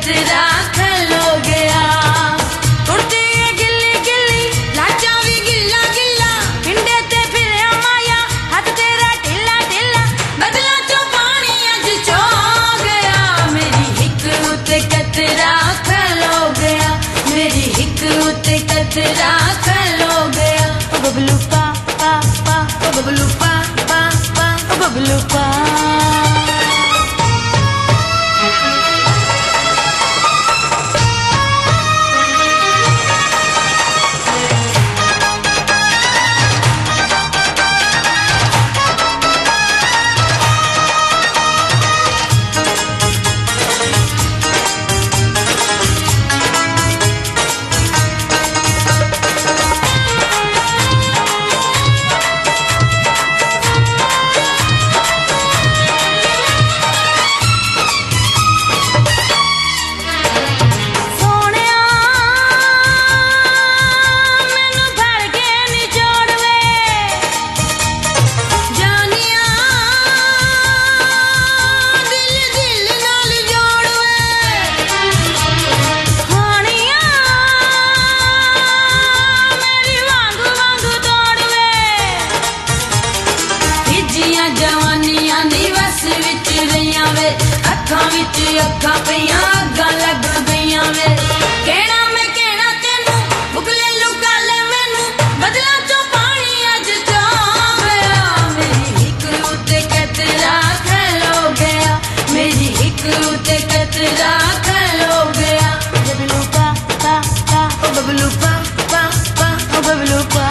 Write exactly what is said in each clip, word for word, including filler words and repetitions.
कतरा खलो गया। उड़ती है गिल्ली गिल्ली लाचा भी गिल्ला गिल्ला, पिंडे ते फिर माया हाथ तेरा ढिला ढिला, बदला चो पानी अज चो गया। मेरी हिक उते कतरा खलो गया, मेरी हिक उते कतरा खलो गया। ओ बबलू पा पा पा, ओ बबलू पा पा पा, ओ बबलू पा। जवानियां दी वस विच रहियां वे, अखां विच अखां पईयां अग्गां लग गईयां वे। कहना मैं कहना तेनू बुकले लुका ले मैनू, बदला चो पानी अज चो गया। मेरी हिक उते कतरा खलो गया, मेरी हिक उते कतरा खलो गया। बबलू पा पा पा, ओ बबलू पा पा पा, ओ बबलू पा।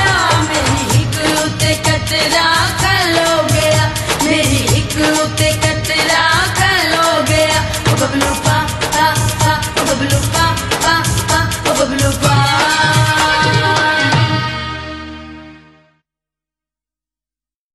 कतरा खलो गया, मेरी हिक उते